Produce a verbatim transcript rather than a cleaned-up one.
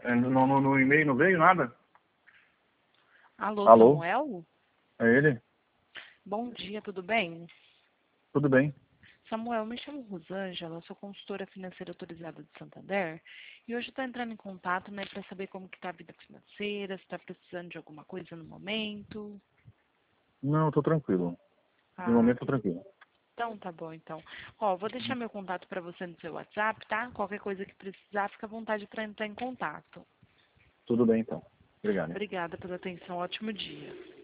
É, no, no, no e-mail não veio nada? Alô, Alô? Samuel? É ele? Bom dia, tudo bem? Tudo bem. Samuel, me chamo Rosângela, sou consultora financeira autorizada de Santander e hoje estou entrando em contato, né, para saber como que está a vida financeira, se está precisando de alguma coisa no momento. Não, tô tranquilo. No Ah, momento tô tudo. tranquilo. Então tá bom, então. Ó, vou deixar meu contato para você no seu WhatsApp, tá? Qualquer coisa que precisar, fica à vontade para entrar em contato. Tudo bem então. Obrigado. Obrigada pela atenção, ótimo dia.